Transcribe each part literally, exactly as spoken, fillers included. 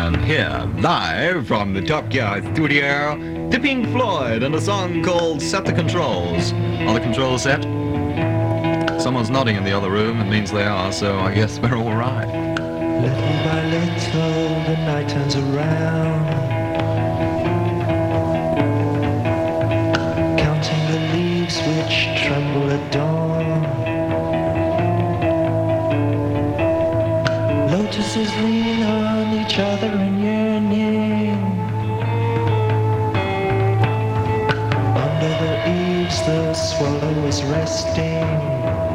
Dylan here, live from the Top Gear studio, to Pink Floyd and a song called Set the Controls. Are the controls set? Someone's nodding in the other room. It means they are, so I guess we're all right. Little by little, the night turns around, counting the leaves which tremble at dawn. Lotuses lean on each other in yearning. Under the eaves, the swallow is resting.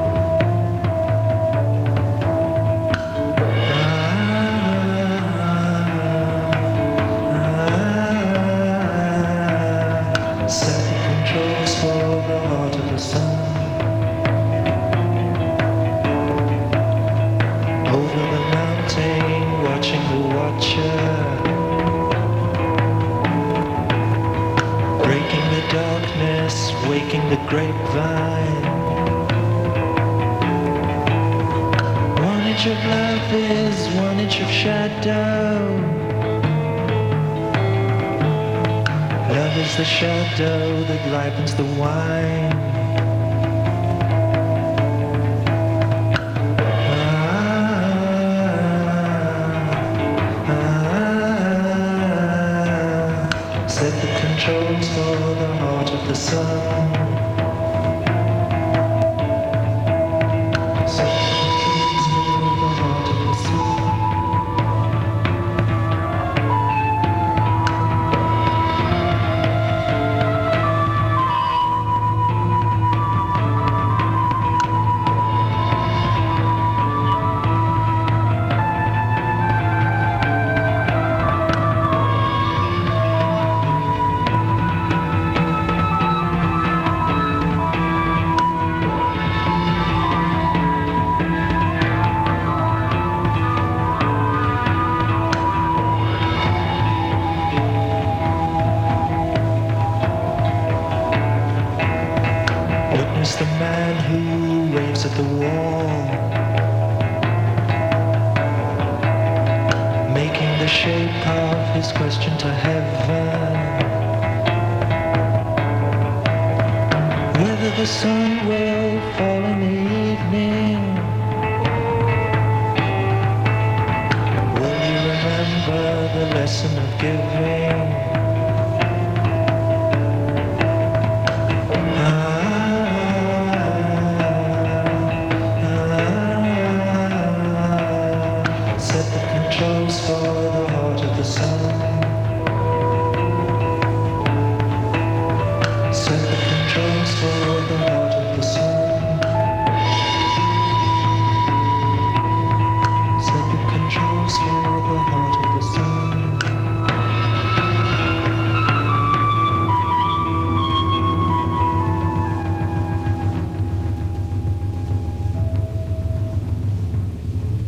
Waking the grapevine. One inch of love is one inch of shadow. Love is the shadow that ripens the wine. Ah, ah, ah. Set the controls for the heart of the sun. The man who waves at the wall, making the shape of his question to heaven, whether the sun will fall in the evening. Will you remember the lesson of giving? Controls for the heart of the sun. Set the controls for the heart.